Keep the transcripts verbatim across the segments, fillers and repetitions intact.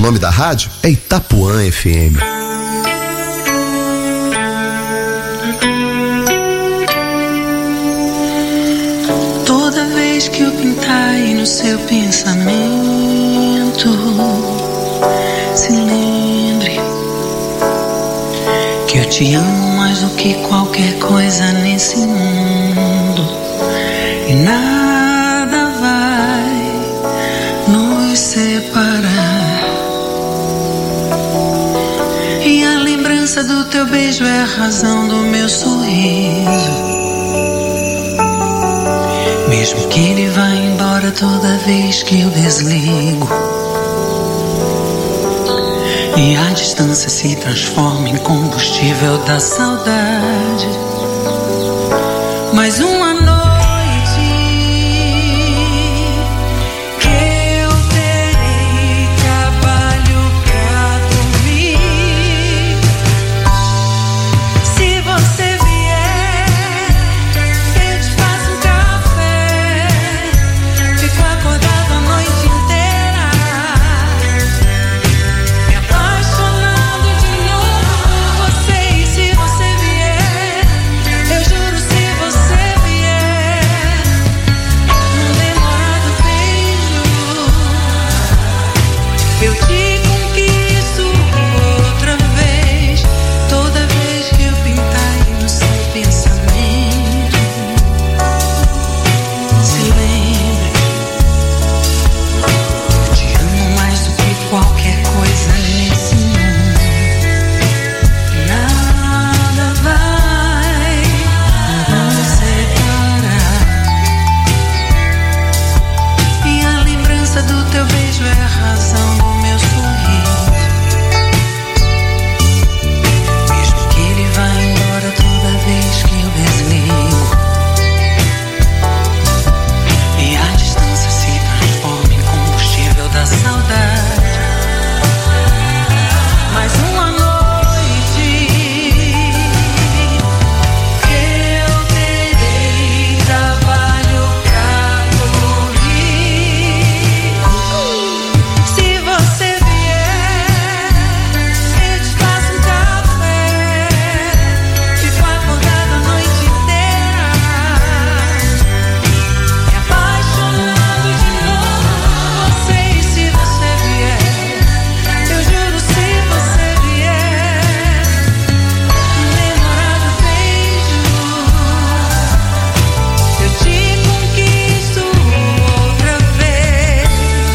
nome da rádio é Itapuã F M. Toda vez que eu pintar aí no seu pensamento, se lembre que eu te amo mais do que qualquer coisa nesse mundo, e nada vai nos separar. E a lembrança do teu beijo é a razão do meu sorriso, mesmo que ele vá embora toda vez que eu desligo, e a distância se transforma em combustível da saudade. Mais uma noite que eu terei trabalho pra dormir. Se você vier, eu te faço um café, fico acordado a noite inteira, me apaixonando de novo por você. E se você vier, eu juro, se você vier, num demorado beijo, eu te conquisto outra vez. Toda vez que eu pintar aí no seu pensamento, se lembre, eu te amo mais do que qualquer coisa nesse mundo. Nada vai nos separar. E a lembrança do teu beijo é a razão do meu sorriso, mesmo que ele vá embora toda vez que eu desligo, e a distância se transforma em combustível da saudade. Mais uma noite que eu terei trabalho pra dormir. Se você vier, eu te faço um café, fico acordado a noite inteira, me apaixonando de novo por você. E se você vier, eu juro, se você vier, num demorado beijo, eu te conquisto outra vez.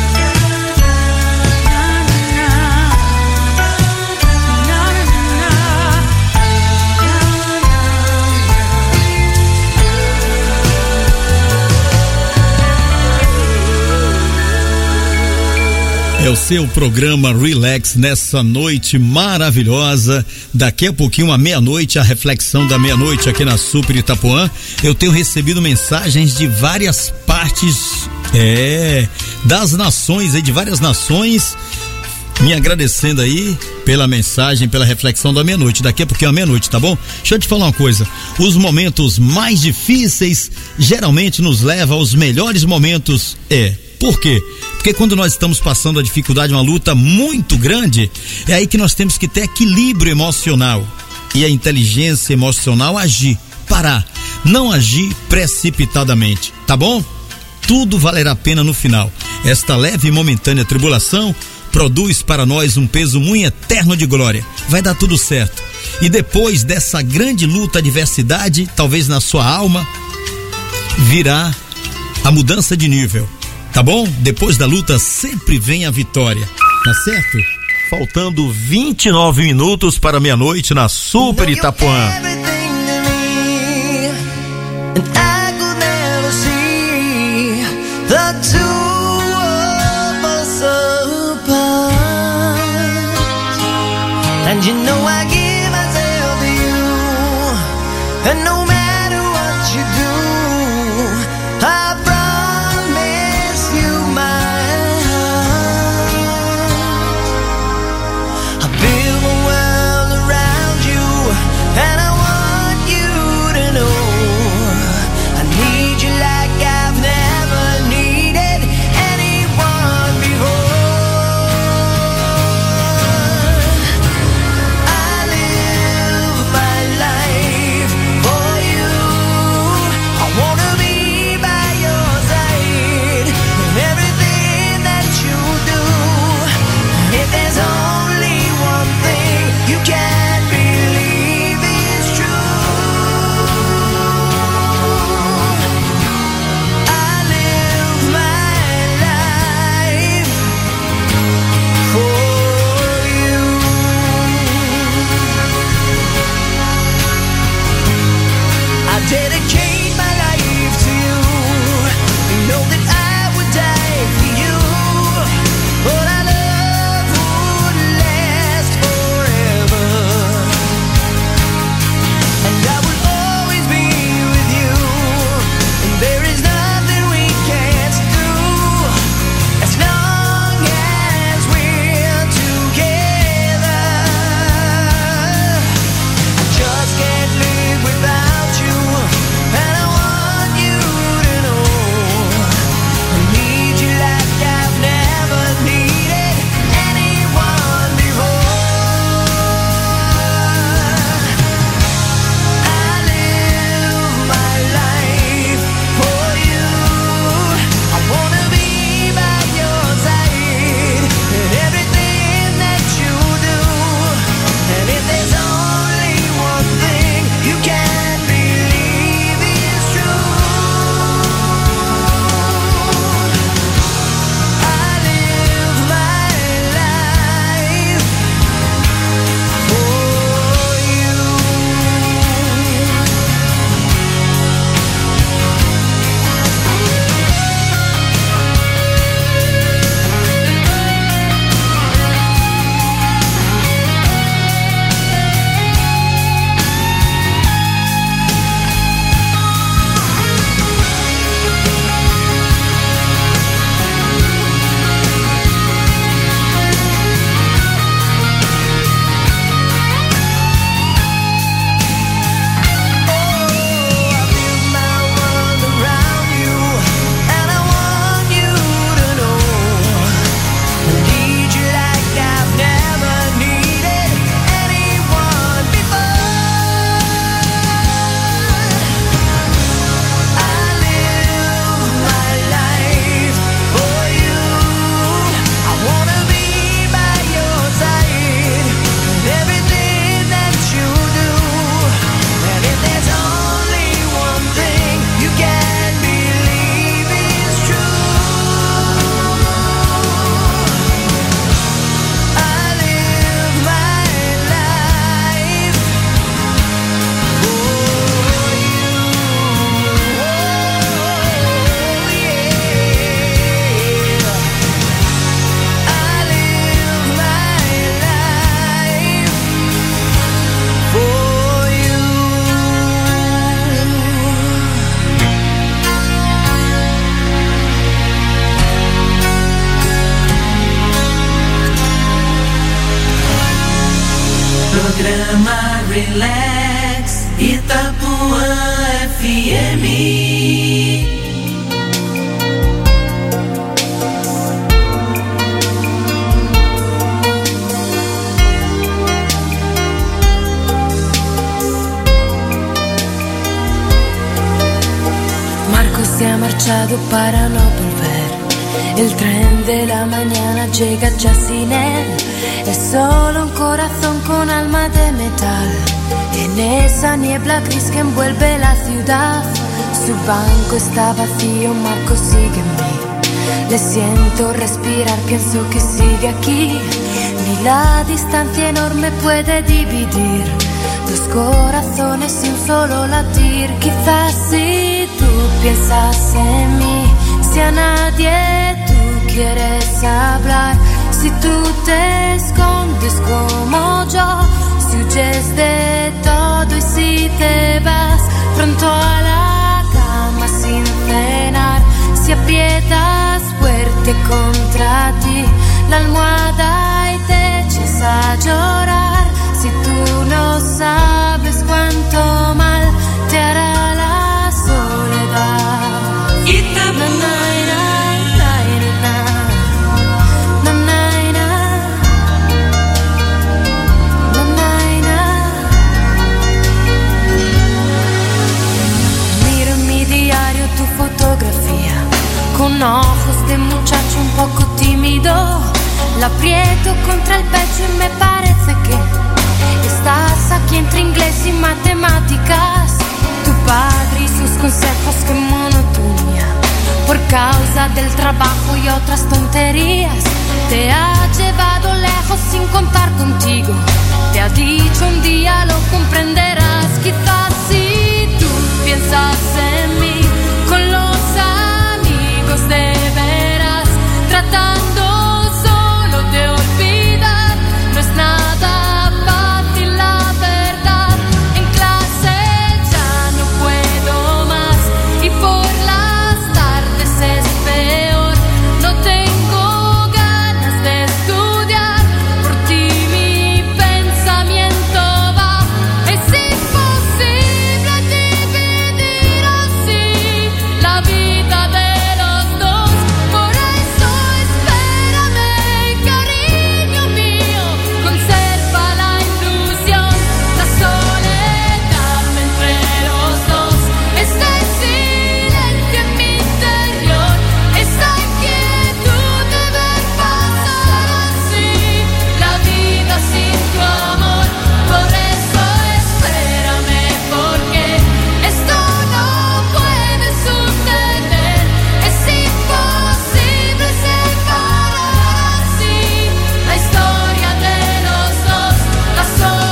É o seu programa Relax nessa noite maravilhosa. Daqui a pouquinho, à meia-noite, a reflexão da meia-noite aqui na Super Itapuã. Eu tenho recebido mensagens de várias partes, é, das nações, aí, de várias nações, me agradecendo aí pela mensagem, pela reflexão da meia-noite. Daqui a pouquinho à meia-noite, tá bom? Deixa eu te falar uma coisa. Os momentos mais difíceis geralmente nos levam aos melhores momentos. É. Por quê? Porque quando nós estamos passando a dificuldade, uma luta muito grande, é aí que nós temos que ter equilíbrio emocional e a inteligência emocional agir, parar, não agir precipitadamente, tá bom? Tudo valerá a pena no final. Esta leve e momentânea tribulação produz para nós um peso muito eterno de glória. Vai dar tudo certo. E depois dessa grande luta, adversidade, talvez na sua alma, virá a mudança de nível. Tá bom? Depois da luta sempre vem a vitória, tá certo? Faltando vinte e nove minutos para meia-noite na Super Itapuã. And you know I give myself to you, and no matter what you do, I promise you my heart. I build a world around you, and I want you to know I need you like I've never needed anyone before. Programa Relax Itapuã F M. Marco se ha marchado para no volver. El tren de la mañana llega ya sin él. Es solo un corazón con alma de metal. En esa niebla gris que envuelve la ciudad, su banco está vacío, Marco sigue en mí. Le siento respirar, pienso que sigue aquí. Ni la distancia enorme puede dividir dos corazones y un solo latir. Quizás si tú piensas en mí, si a nadie tú quieres hablar, si tú te escondes como yo, si huyes de todo y si te vas pronto a la cama sin cenar, si aprietas fuerte contra ti la almohada y te echas a llorar, si tú no sabes cuánto mal te hará la soledad. Y te na, na, na, na, na, na, na, na, na. Miro en mi diario tu fotografía, con ojos de muchacho un poco tímido. La aprieto contra el pecho y me parece que estás aquí entre inglés y matemáticas. Tu padre y sus consejos, qué monotonía. Por causa del trabajo y otras tonterías, te ha llevado lejos sin contar contigo. Te ha dicho un día lo comprenderás. Quizás si tú piensas en mí, con los amigos de veras, tratando solo de olvidar, no es nada fácil la verdad. En clase ya no puedo más y por las tardes es peor. No tengo ganas de estudiar, por ti mi pensamiento va. Es imposible dividir así la vida de los dos. Por eso espérame, cariño mío, conserva la ilusión, la soledad entre los dos, este silencio en mi interior, esa inquietud de ver pasar así la vida sin tu amor. Por eso espérame, porque esto no puede suceder. Es imposible separar así la historia de los dos, la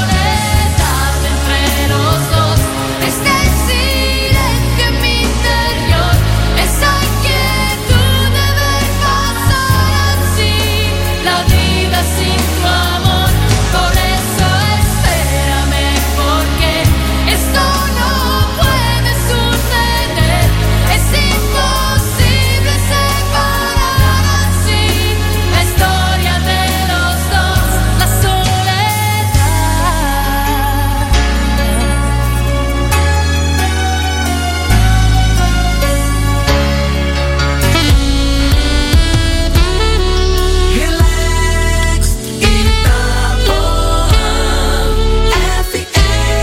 soledad entre los dos, este silencio en mi interior, esa inquietud de ver pasar así la vida sin tu amor. Por eso espérame, porque esto no puede suceder. Es imposible separar así la historia de los dos, la soledad. Relax Itapuã F M.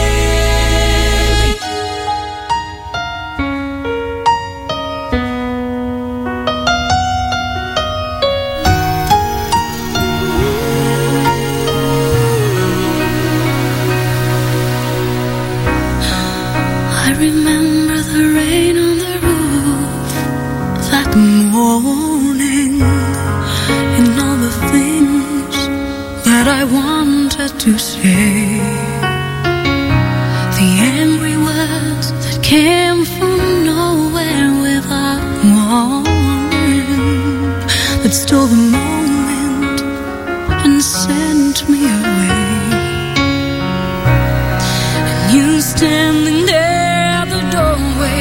I remember the rain on the roof that morning, and all the things that I wanted to say, the angry words that came from nowhere without warning, that stole the moment and sent me away. And you standing there at the doorway,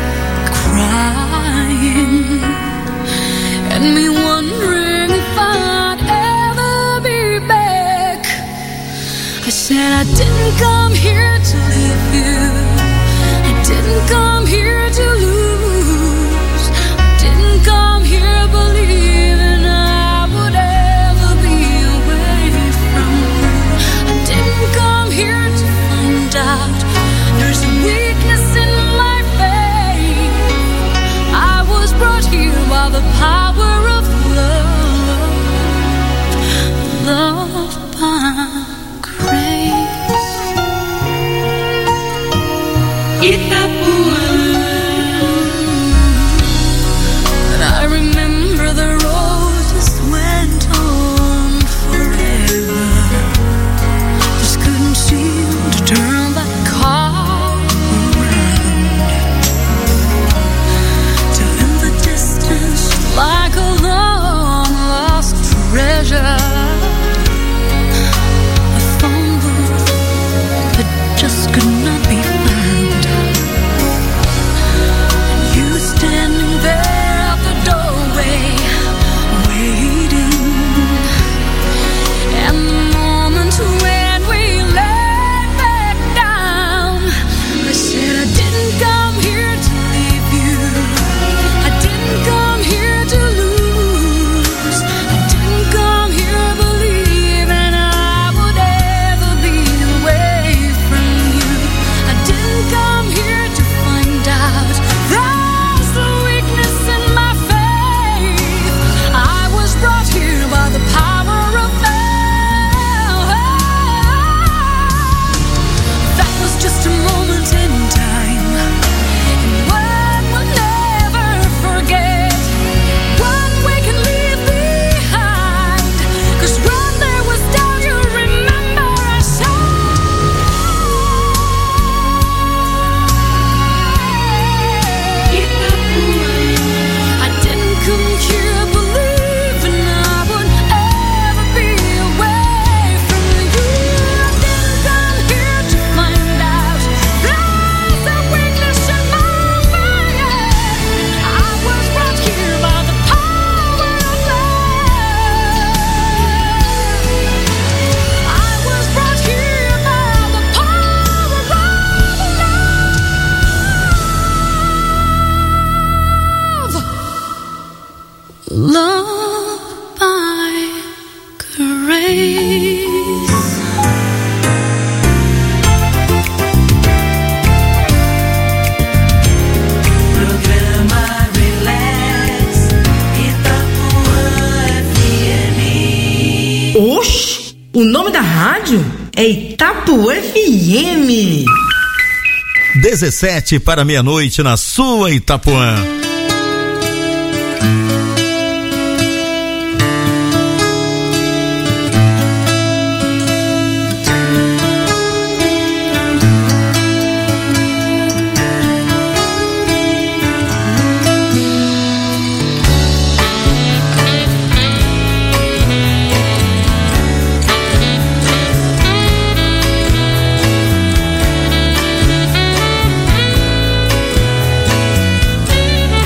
crying, and me wondering if I'd ever be back. I said I didn't come here to leave you. I didn't come here to lose. I didn't come here believing I would ever be away from you. I didn't come here to find out there's a weakness in my faith. I was brought here by the power of love, love by grace. Itapuã. But I remember the road just went on forever. Just couldn't seem to turn that car around. Till in the distance, like a long lost treasure, I fumbled, but just could not be found. You standing there at the doorway, waiting. And the moment when we lay back down, I said I didn't come here to leave you. I didn't come here to lose. I didn't come here believing I would ever be away from you. I didn't come here to find out there's a weakness in my faith. I was brought here by the power of love. That was just a moment in time, and one we'll never forget, one we can leave behind. 'Cause when there was doubt, you remember I said I didn't come here believing I would ever be away from you. I didn't come here to find out there's a weakness in my faith. I was brought here by the power of love. I was brought here by the power of love. Love by grace. Programa Relax, Itapuã F M. Oxe, o nome da rádio é Itapuã F M. dezessete para meia-noite na sua Itapuã. I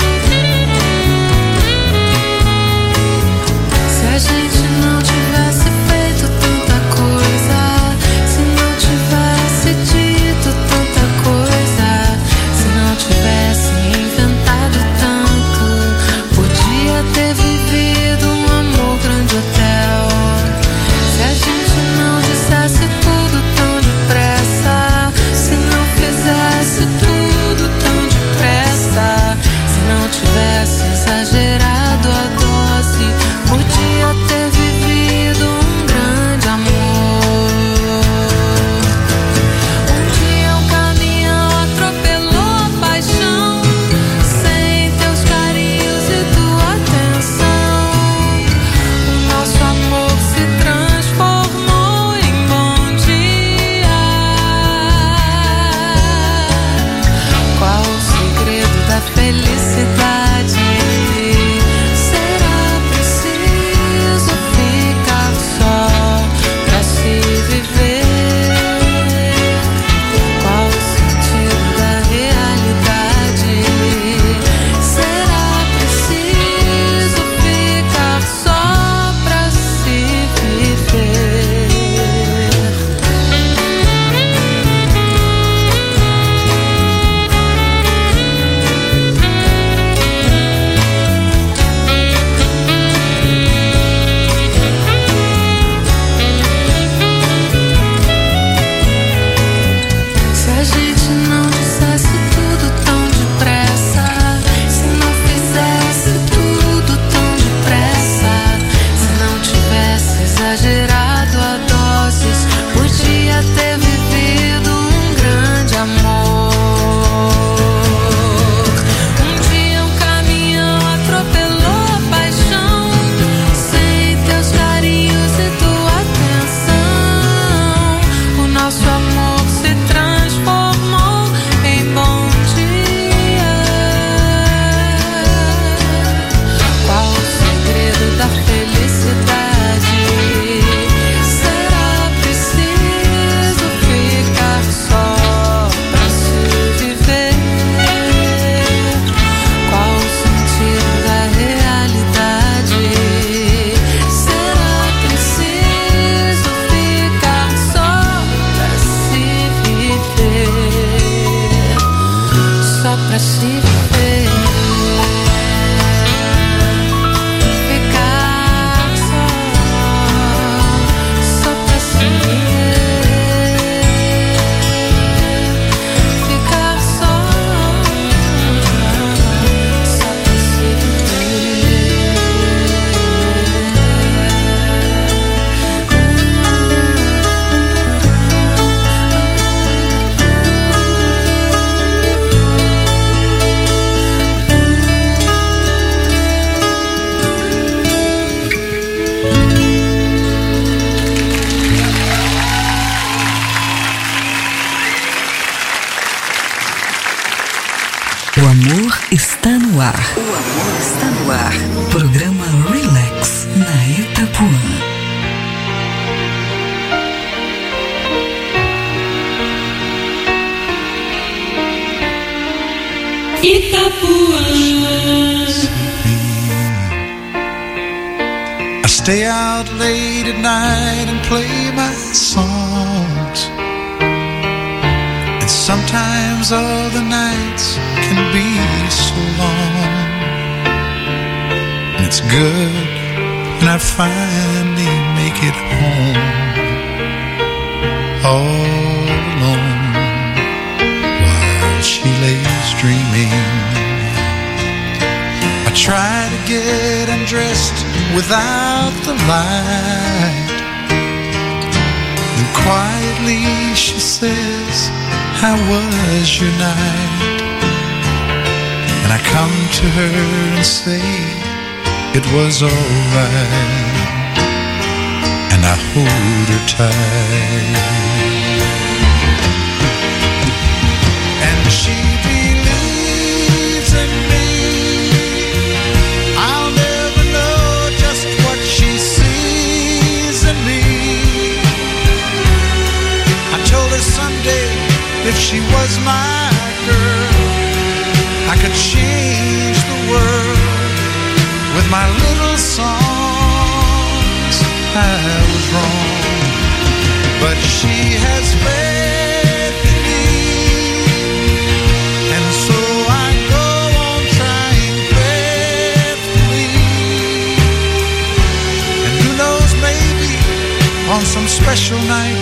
ar. O amor está no ar. Programa Relax na Itapuã. Itapuã. I stay out late at night and play my songs. And sometimes all the nights can be so long. And it's good when I finally make it home, all alone, while she lays dreaming. I try to get undressed without the light, and quietly she says, "How was your night?" And I come to her and say, "It was alright," and I hold her tight. And she believes in me. I'll never know just what she sees in me. I told her someday, if she was my girl, I could change the world with my little songs. I was wrong, but she has faith in me, and so I go on trying faithfully. And who knows, maybe on some special night,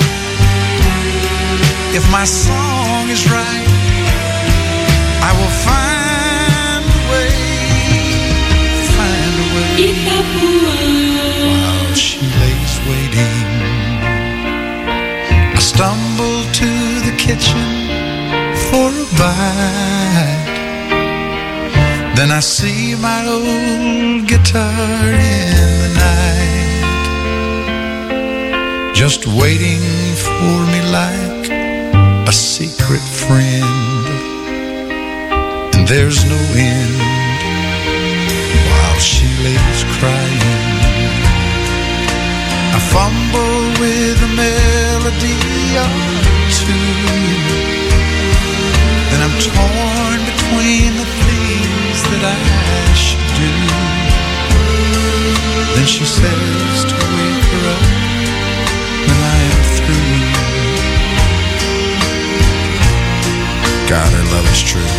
if my song is right, I will find a way, find a way. While she lays waiting, I stumble to the kitchen for a bite. Then I see my old guitar in the night, just waiting for me like a secret friend. And there's no end while she lays crying. I fumble with a melody or two, then I'm torn between the things that I should do. Then she says to wake her up when I am through. God, her love is true.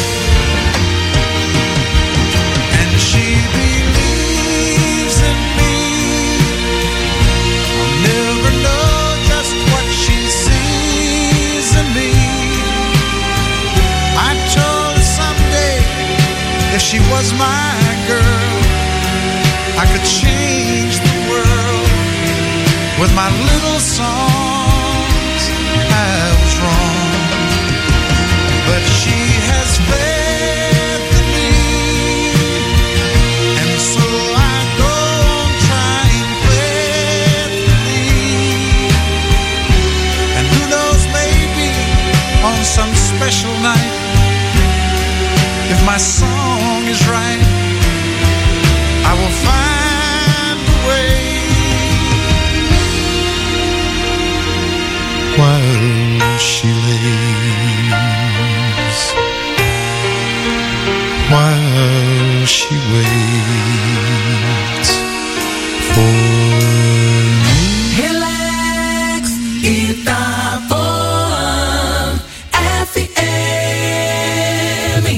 And she believes in me. I'll never know just what she sees in me. I told her someday, if she was my girl, I could change the world with my little songs. I was wrong, but she has faith in me, and so I go on trying faithfully. And who knows, maybe on some special night, if my song is right, I will find a way. While she lays, while she waits for me. Relax, Itapuã F M.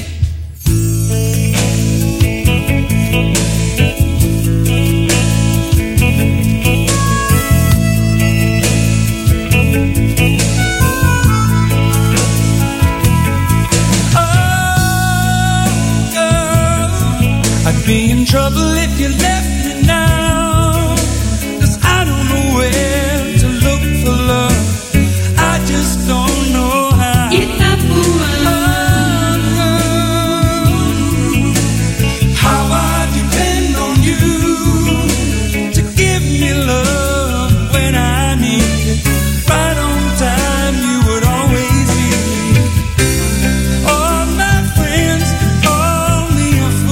I'd be in trouble if you left me now, 'cause I don't know where to look for love. I just don't know how. Itapuã. How I depend on you to give me love when I need it. Right on time, you would always be. All my friends call me a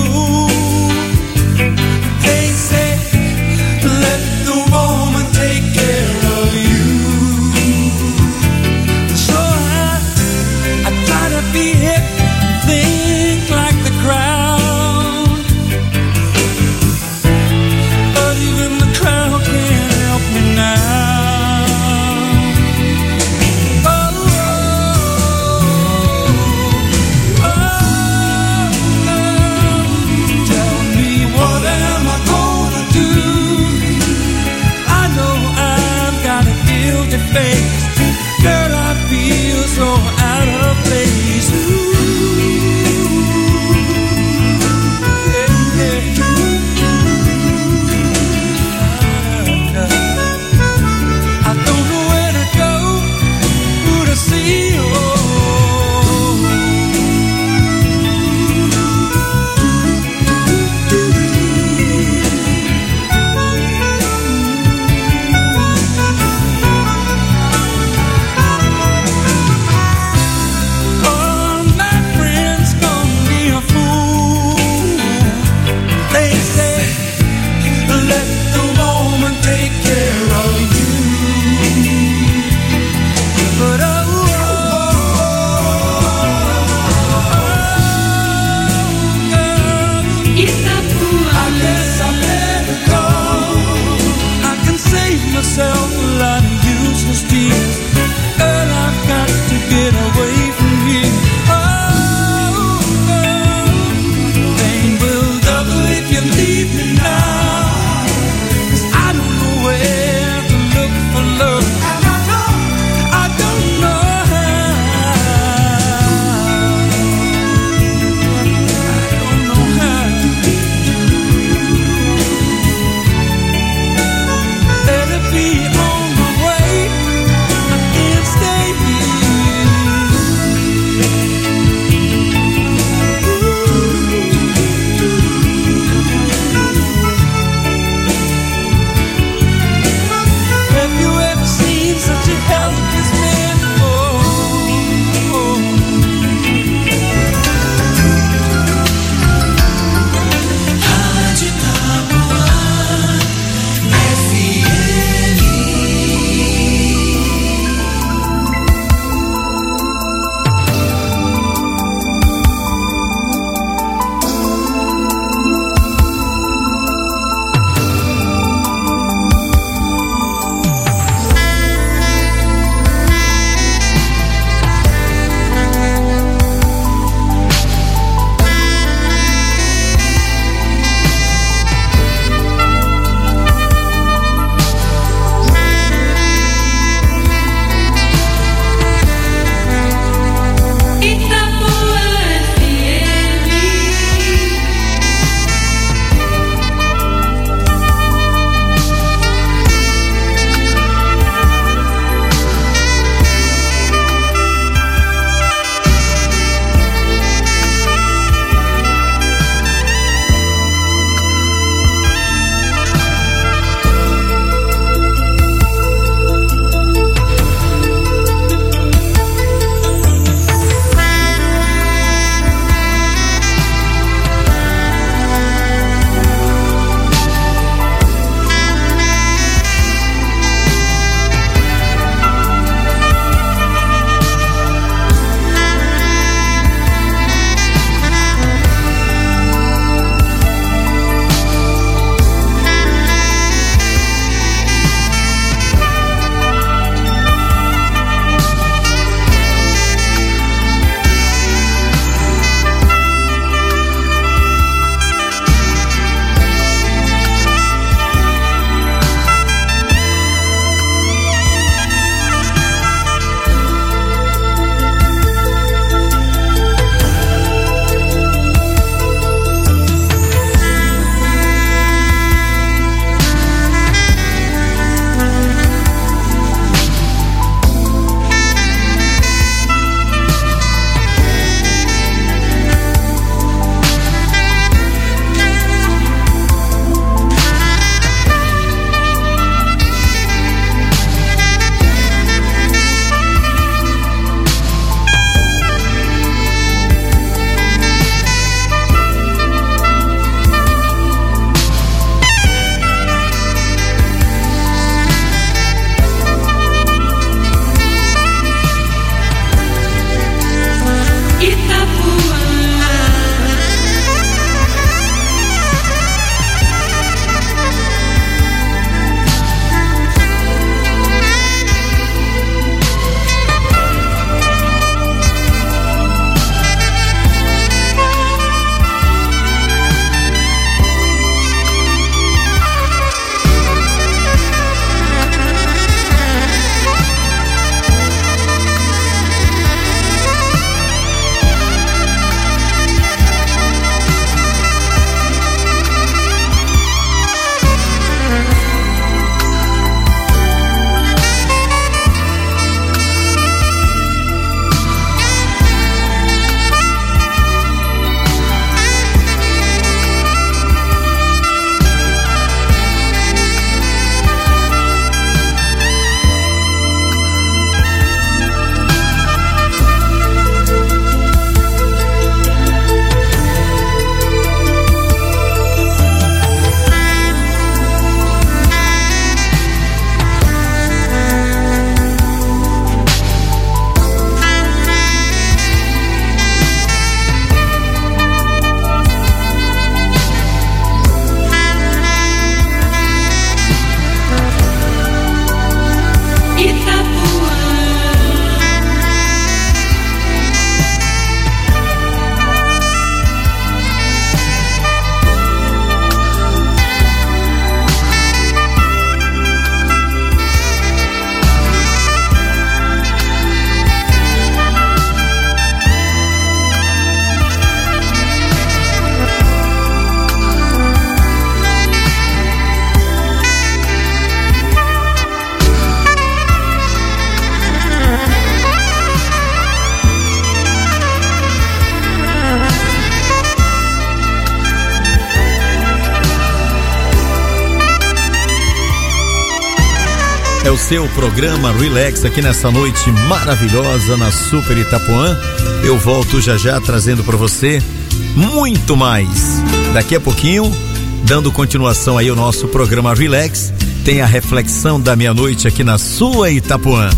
o seu programa Relax aqui nessa noite maravilhosa na Super Itapuã. Eu volto já já trazendo para você muito mais. Daqui a pouquinho, dando continuação aí ao nosso programa Relax, tem a reflexão da meia-noite aqui na sua Itapuã.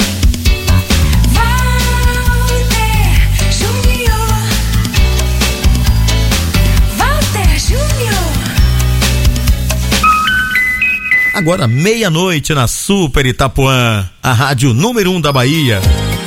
Agora meia-noite na Super Itapuã, a rádio número um da Bahia.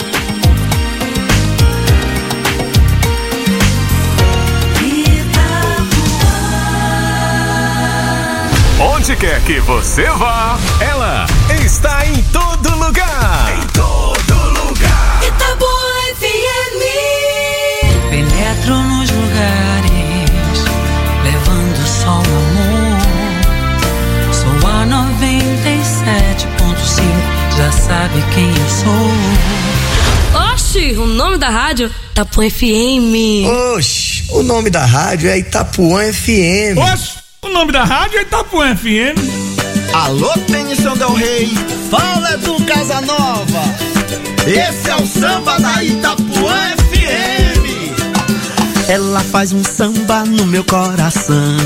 Onde quer que você vá, ela está em todo lugar. Em todo lugar. Itapuã F M. Penetro nos lugares, levando só o amor. Sou a noventa e sete ponto cinco, já sabe quem eu sou. Oxi, o nome da rádio Itapuã F M. Oxi, o nome da rádio é Itapuã F M. Oxi, o nome da rádio é Itapuã F M. Alô, Tenição Del Rey, fala do Casanova. Esse é o samba da Itapuã F M. Ela faz um samba no meu coração.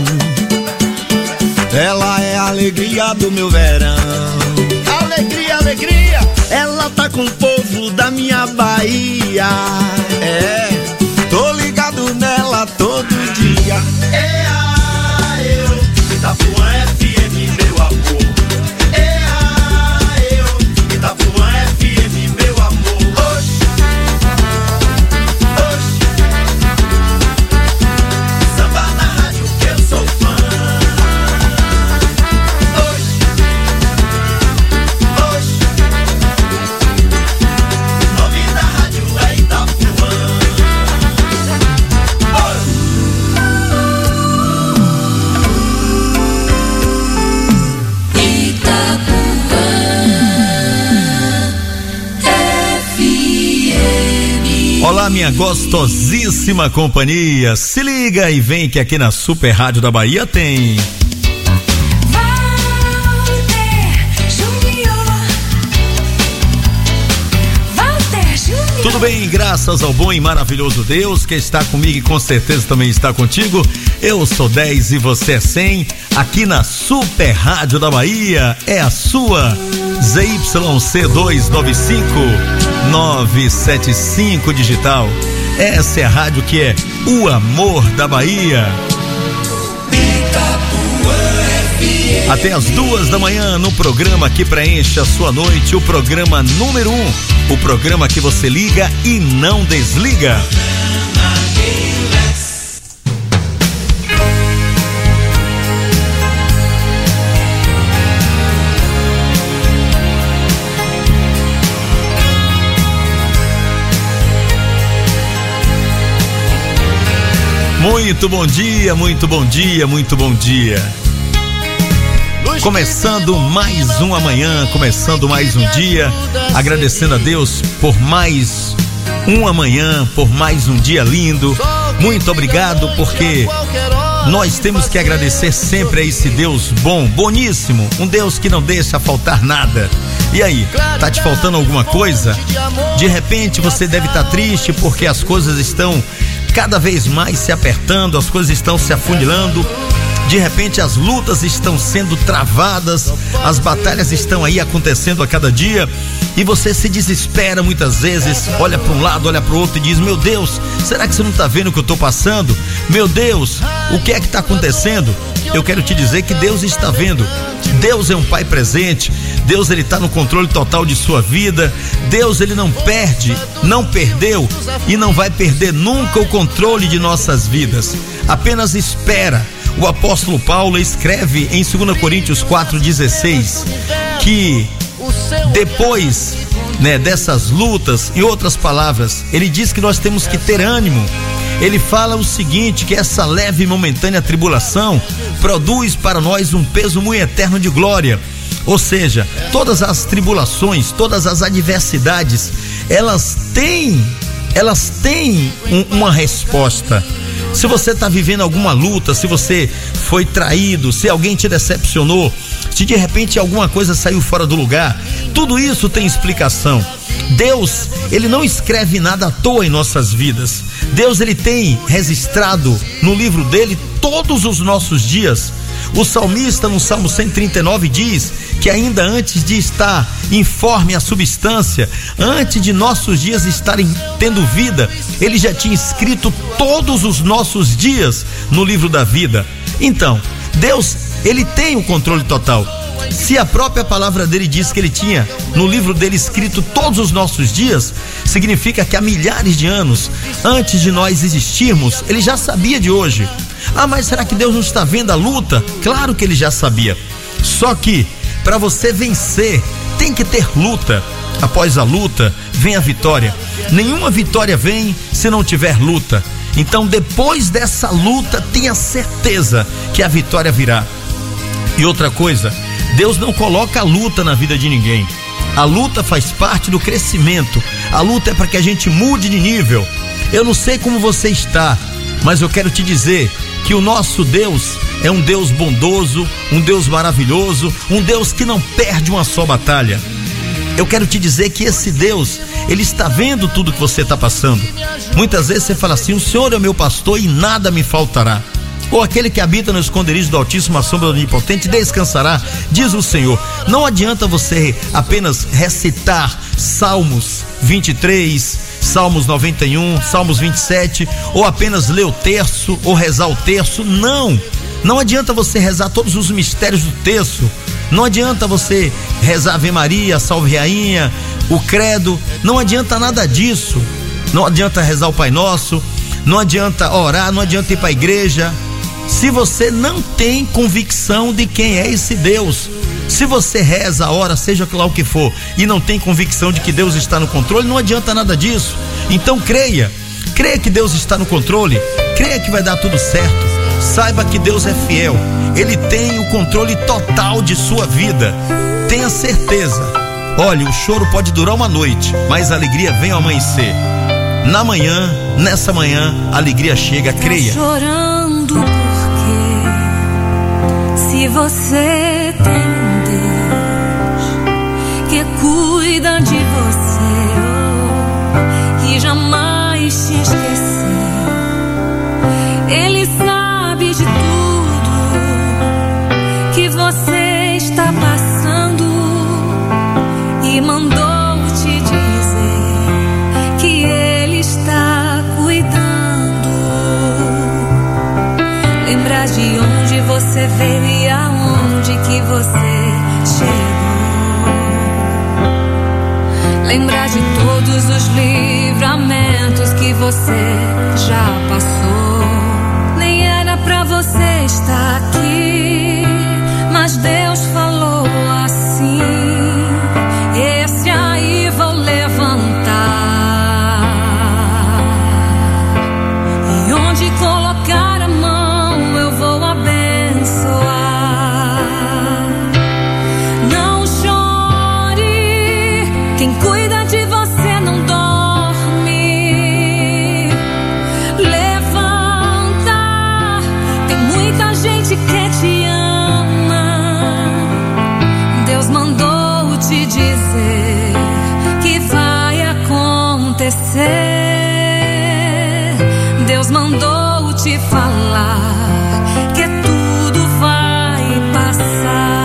Ela é a alegria do meu verão. Alegria, alegria. Ela tá com o povo da minha Bahia. É, tô ligado nela todo dia. É a eu, Itapuã F M, meu amor. É a eu, Itapuã F M, meu amor. Oxi, oxi. Samba na rádio que eu sou fã. Olá, minha gostosíssima companhia, se liga e vem que aqui na Super Rádio da Bahia tem tudo bem, graças ao bom e maravilhoso Deus que está comigo e com certeza também está contigo. Eu sou dez e você é cem, aqui na Super Rádio da Bahia, é a sua Z Y C dois nove cinco nove sete cinco digital. Essa é a rádio que é o amor da Bahia. Até as duas da manhã no programa que preenche a sua noite, o programa número um, o programa que você liga e não desliga. Muito bom dia, muito bom dia, muito bom dia. Começando mais uma manhã, começando mais um dia, agradecendo a Deus por mais uma manhã, por mais um dia lindo. Muito obrigado, porque nós temos que agradecer sempre a esse Deus bom, boníssimo, um Deus que não deixa faltar nada. E aí, tá te faltando alguma coisa? De repente você deve estar triste porque as coisas estão cada vez mais se apertando, as coisas estão se afunilando. De repente as lutas estão sendo travadas, as batalhas estão aí acontecendo a cada dia e você se desespera muitas vezes, olha para um lado, olha para o outro e diz: meu Deus, será que você não está vendo o que eu estou passando? Meu Deus, o que é que está acontecendo? Eu quero te dizer que Deus está vendo. Deus é um pai presente. Deus, ele está no controle total de sua vida. Deus, ele não perde, não perdeu e não vai perder nunca o controle de nossas vidas. Apenas espera. O apóstolo Paulo escreve em dois Coríntios quatro dezesseis que depois, né, dessas lutas, em outras palavras, ele diz que nós temos que ter ânimo. Ele fala o seguinte, que essa leve e momentânea tribulação produz para nós um peso muito eterno de glória. Ou seja, todas as tribulações, todas as adversidades, elas têm, elas têm um, uma resposta. Se você está vivendo alguma luta, se você foi traído, se alguém te decepcionou, se de repente alguma coisa saiu fora do lugar, tudo isso tem explicação. Deus, ele não escreve nada à toa em nossas vidas. Deus, ele tem registrado no livro dele todos os nossos dias. O salmista no Salmo cento e trinta e nove diz que ainda antes de estar informe a substância, antes de nossos dias estarem tendo vida, ele já tinha escrito todos os nossos dias no livro da vida. Então, Deus, ele tem o controle total. Se a própria palavra dele diz que ele tinha no livro dele escrito todos os nossos dias, significa que há milhares de anos antes de nós existirmos, ele já sabia de hoje. Ah, mas será que Deus não está vendo a luta? Claro que ele já sabia. Só que para você vencer tem que ter luta. Após a luta vem a vitória. Nenhuma vitória vem se não tiver luta. Então, depois dessa luta, tenha certeza que a vitória virá. E outra coisa, Deus não coloca a luta na vida de ninguém. A luta faz parte do crescimento. A luta é para que a gente mude de nível. Eu não sei como você está, mas eu quero te dizer que o nosso Deus é um Deus bondoso, um Deus maravilhoso, um Deus que não perde uma só batalha. Eu quero te dizer que esse Deus, ele está vendo tudo que você está passando. Muitas vezes você fala assim: o Senhor é o meu pastor e nada me faltará. Ou aquele que habita no esconderijo do Altíssimo, a sombra do Onipotente descansará, diz o Senhor. Não adianta você apenas recitar Salmos vinte e três, Salmos noventa e um, Salmos vinte e sete, ou apenas ler o terço, ou rezar o terço. Não, não adianta você rezar todos os mistérios do terço. Não adianta você rezar Ave Maria, Salve Rainha, o credo. Não adianta nada disso. Não adianta rezar o Pai Nosso, não adianta orar, não adianta ir para a igreja, se você não tem convicção de quem é esse Deus. Se você reza, ora, seja lá o que for, e não tem convicção de que Deus está no controle, não adianta nada disso. Então creia, creia que Deus está no controle, creia que vai dar tudo certo. Saiba que Deus é fiel, Ele tem o controle total de sua vida. Tenha certeza. Olha, o choro pode durar uma noite, mas a alegria vem ao amanhecer. Na manhã, nessa manhã, a alegria chega, creia. Tá chorando porque se você tem um Deus que cuida de você, oh, que jamais te esqueceu, Ele sabe de tudo que você está passando e mandou te dizer que Ele está cuidando. Lembrar de onde você veio e aonde que você chegou. Lembrar de todos os livramentos que você já passou. Nem era pra você estar aqui, mas Deus falou assim: esse aí vou levantar, e onde colocar a mão eu vou abençoar. Não chore, quem cuida de você não dorme. Levanta, tem muita gente que te ama. Deus mandou te dizer que vai acontecer. Deus mandou te falar que tudo vai passar.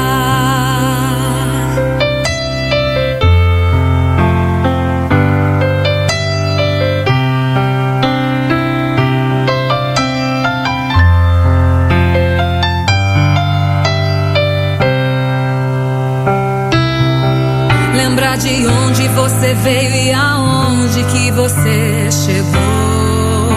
Lembrar de onde você veio e aonde que você chegou.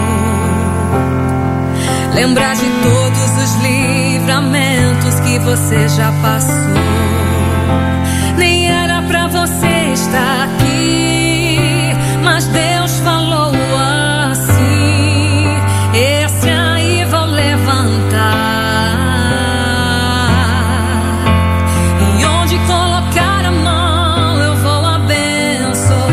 Lembrar de todos os livramentos que você já passou. Nem era pra você estar aqui, mas Deus falou assim: esse aí vou levantar, e onde colocar a mão eu vou abençoar.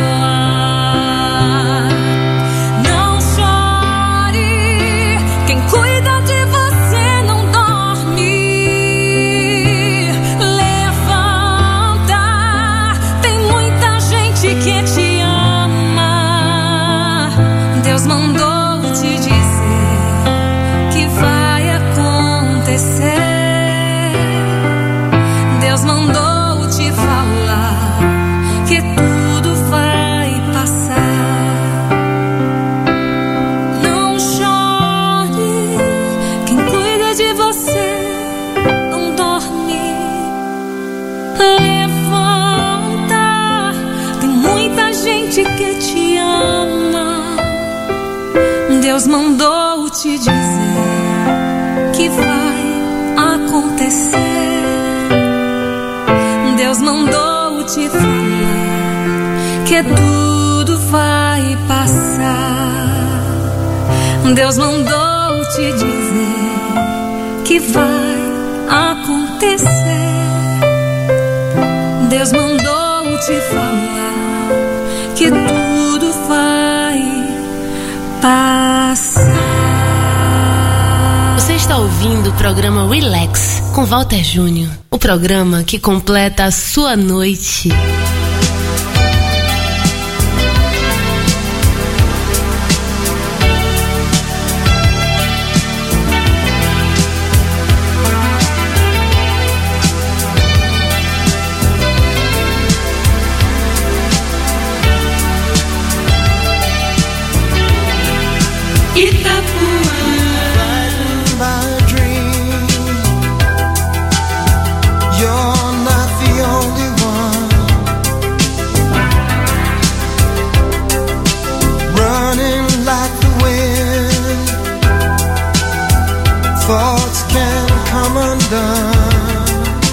Não chore, quem cuida de você não dorme. que tudo vai passar. Deus mandou te dizer que vai acontecer. Deus mandou te falar que tudo vai passar. Você está ouvindo o programa Relax com Walter Júnior, o programa que completa a sua noite. Thoughts can come undone,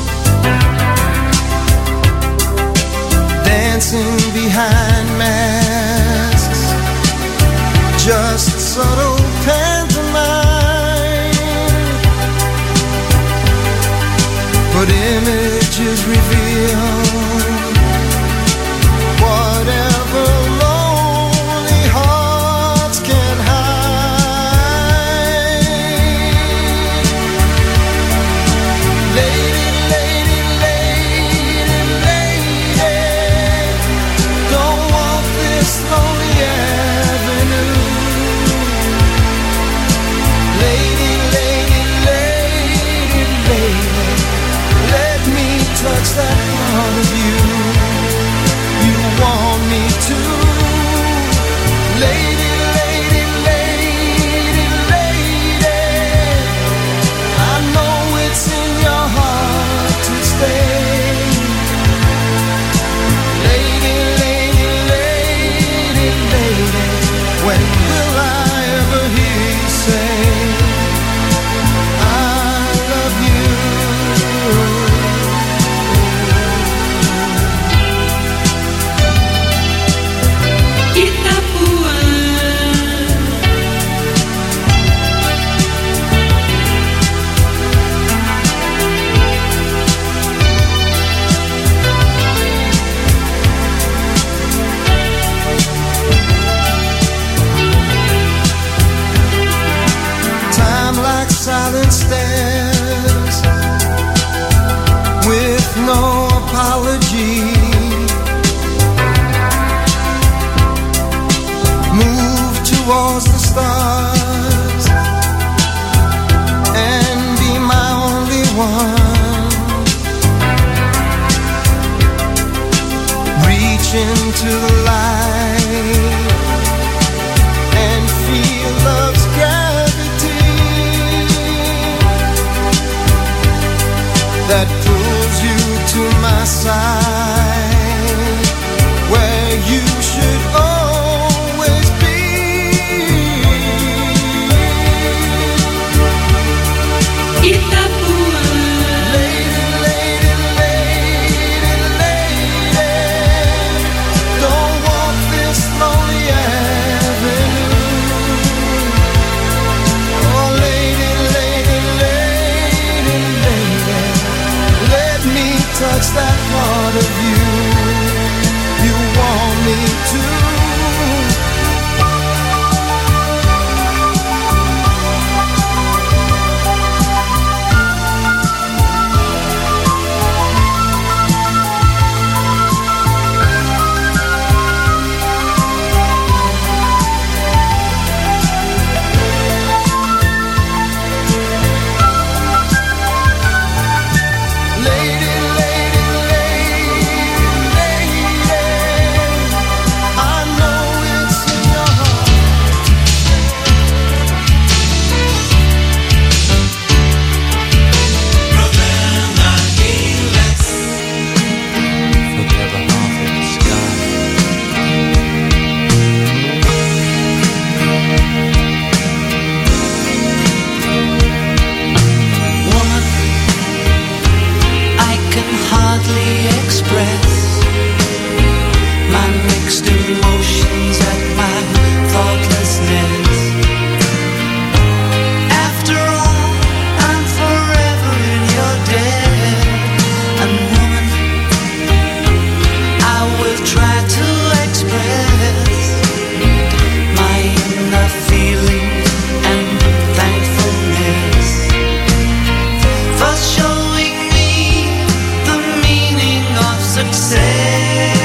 dancing behind masks, just subtle pantomime, but images reveal whatever lonely hearts can hide. Lady, lady, lady, lady, don't walk this lonely avenue. Lady, lady, lady, lady, let me touch that part of you you want me to. Lady, lady, lady, lady, I know it's in your heart to stay. Lady, lady, lady, lady, when will I ever hear you say I love you? Time like silent stairs with no apology, move towards the stars and be my only one. Reach into the light and feel love's gravity that pulls you to my side, where you should always be. Itapuã. Lady, lady, lady, lady, don't walk my thoughtlessness. After all, I'm forever in your debt. And woman, I will try to express my inner feelings and thankfulness for showing me the meaning of success.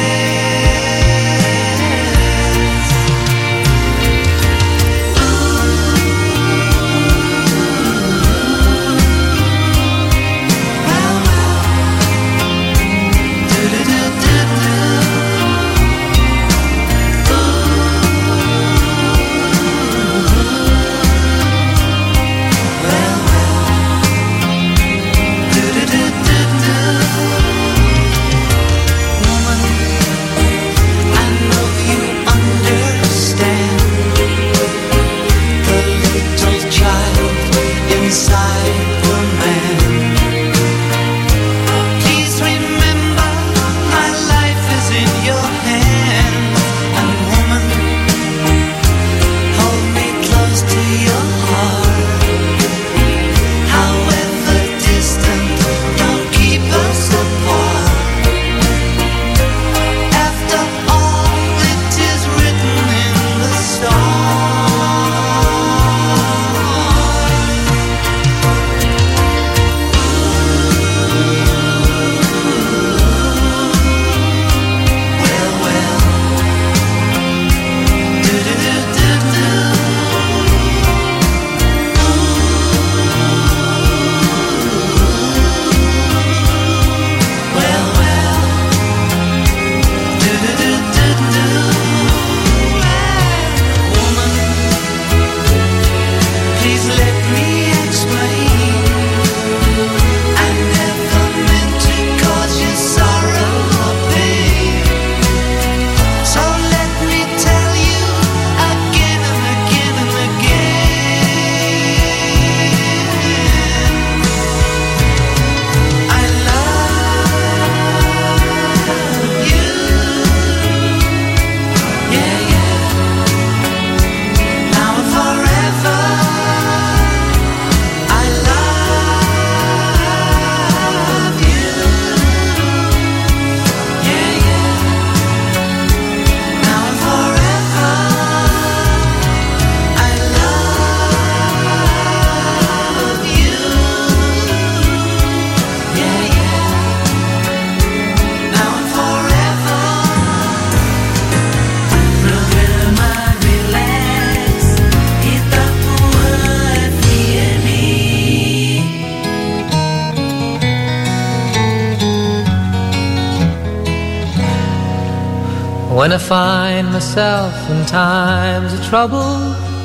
When I find myself in times of trouble,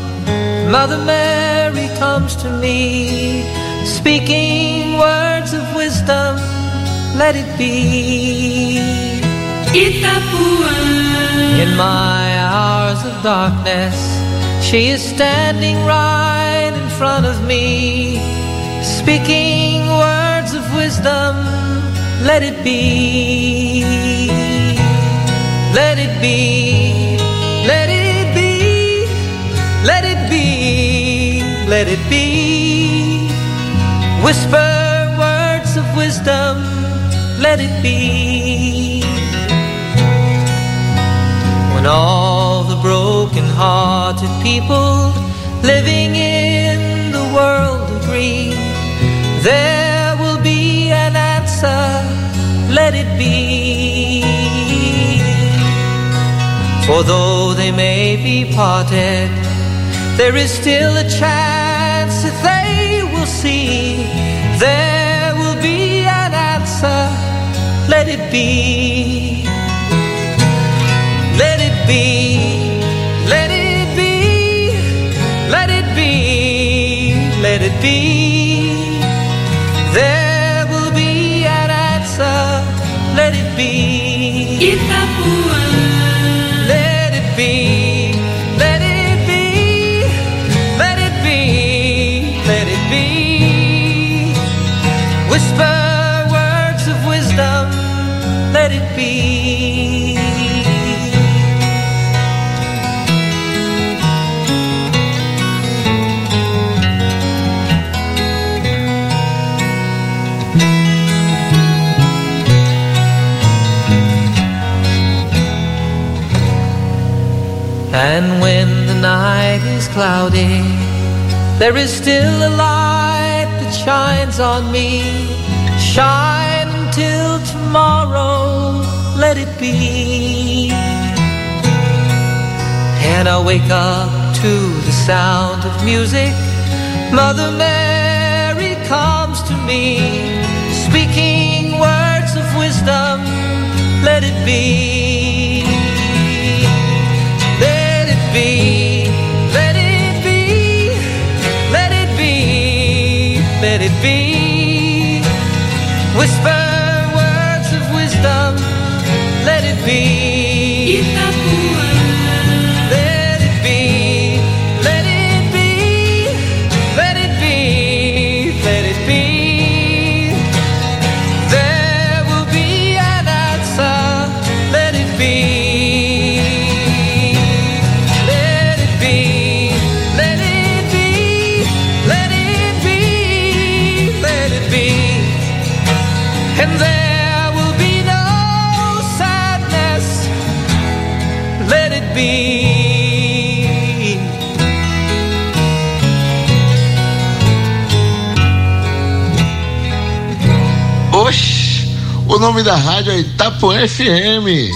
Mother Mary comes to me, speaking words of wisdom, let it be. Itapuã. In my hours of darkness, she is standing right in front of me, speaking words of wisdom, let it be. Let it be, let it be, let it be, let it be. Whisper words of wisdom, let it be. When all the broken-hearted people living in the world agree, there will be an answer, let it be. For though they may be parted, there is still a chance that they will see. There will be an answer, let it be. Let it be, let it be, let it be, let it be. There will be an answer, let it be. Itapuã. Let it be, let it be, let it be, let it be. Whisper words of wisdom, let it be. And when the night is cloudy, there is still a light that shines on me. Shine until tomorrow, let it be. And I wake up to the sound of music. Mother Mary comes to me, speaking words of wisdom, let it be. Let it be, let it be, let it be, let it be. Whisper words of wisdom, let it be. Let it be, let it be, let it be, let it be. There will be an answer, let it be. Let it be, let it be, let it be, let it be. And there will be no sadness, let it be. Oxi, o nome da rádio é Itapuã F M.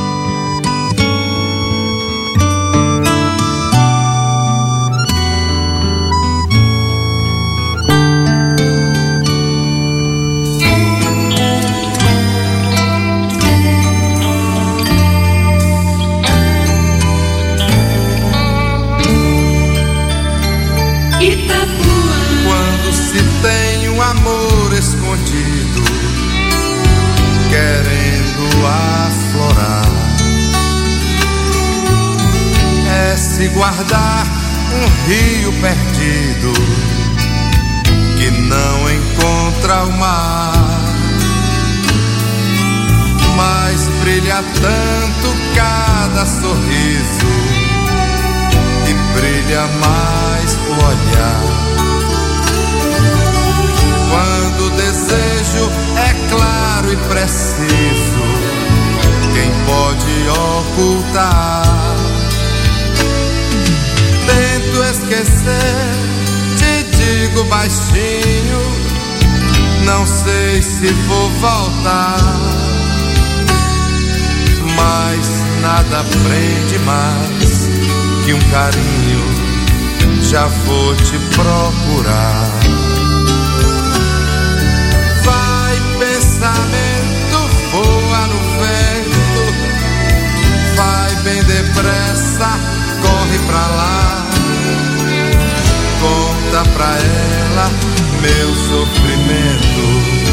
Quando se tem um amor escondido, querendo aflorar, é se guardar um rio perdido que não encontra o mar. Mas brilha tanto cada sorriso e brilha mais o olhar. Quando o desejo é claro e preciso, quem pode ocultar? Tento esquecer, te digo baixinho, não sei se vou voltar. Mas nada prende mais que um carinho, já vou te procurar. Vai pensamento, voa no vento, vai bem depressa, corre pra lá. Conta pra ela meu sofrimento,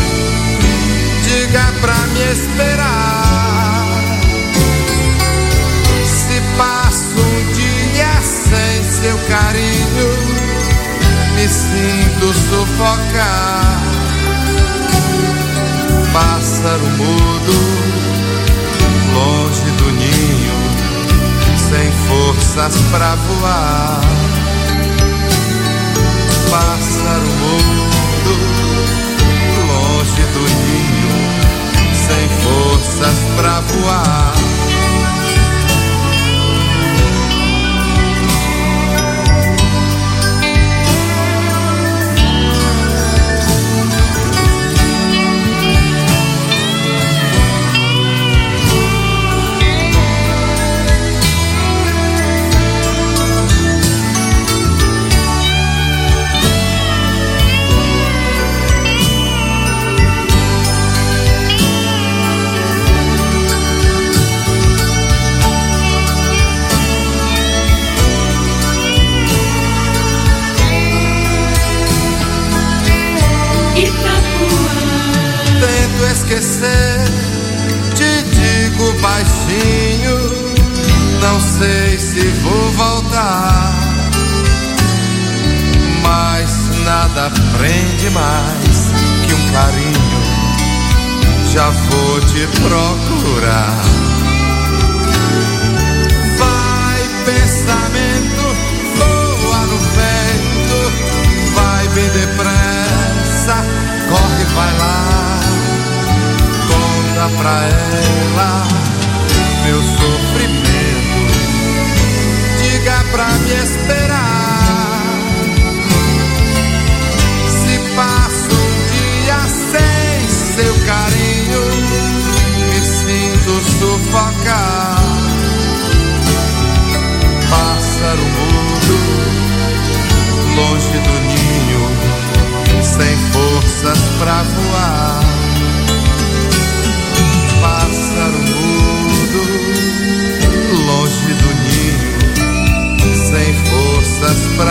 diga pra me esperar. Se passo um dia sem seu carinho, me sinto sufocar. Pássaro mudo, longe do ninho, sem forças pra voar. Pássaro mudo, longe do ninho, sem forças pra voar. Esquecer, te digo baixinho, não sei se vou voltar. Mas nada prende mais que um carinho, já vou te procurar. Vai pensamento, voa no vento, vai bem depressa, corre, vai lá. Conta pra ela meu sofrimento, asas pra